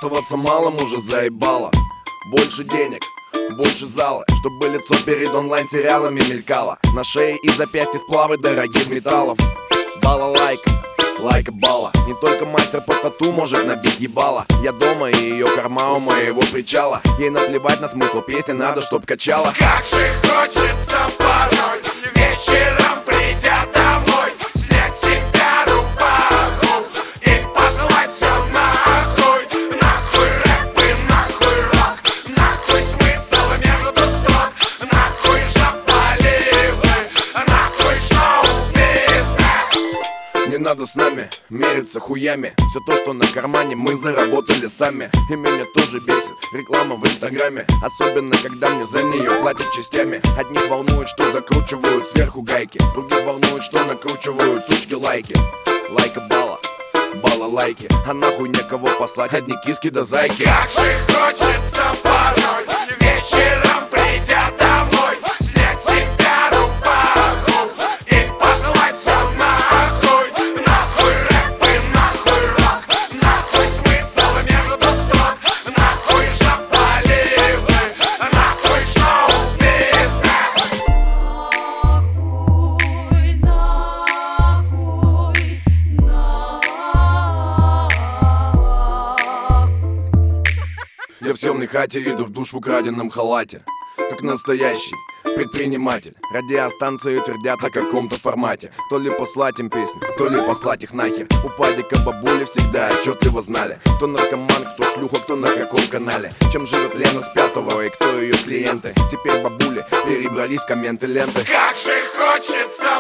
Довольствоваться малым уже заебало. Больше денег, больше зала, чтобы лицо перед онлайн-сериалами мелькало. На шее и запястье сплавы дорогих металлов. Балалайка, лайка бала. Не только мастер по тату может набить ебало. Я дома и ее корма у моего причала. Ей наплевать на смысл песни, надо чтоб качала. Как же хочется порой, вечером придя домой, снять с себя рубаху и позвать все нахуй. Нахуй рэп и нахуй рок, нахуй смысл между строк, нахуй жопализы, нахуй шоу-бизнес. Не надо с нами мериться хуями. Все то, что на кармане, мы заработали сами. И меня тоже бесит реклама в инстаграме. Особенно, когда мне за нее платят частями. Одних волнует, что закручивают сверху гайки, других волнует, что накручивают сучки лайки. Лайка бала, бала лайки. А нахуй некого послать, одни киски да зайки. Как же хочется порой, вечером придя домой, снять с себя рубаху и позвать все нахуй. Нахуй рэп и нахуй рок, нахуй смысл между строк, нахуй жопализы, нахуй шоу-бизнес. Я в съемной хате иду в душ в украденном халате, как настоящий предприниматель. Радиостанции твердят о каком-то формате. То ли послать им песню, то ли послать их нахер. У падика бабули всегда отчетливо знали, кто наркоман, кто шлюха, кто на каком канале. Чем живет Лена с пятого и кто ее клиенты. Теперь бабули перебрались в комменты ленты. Как же хочется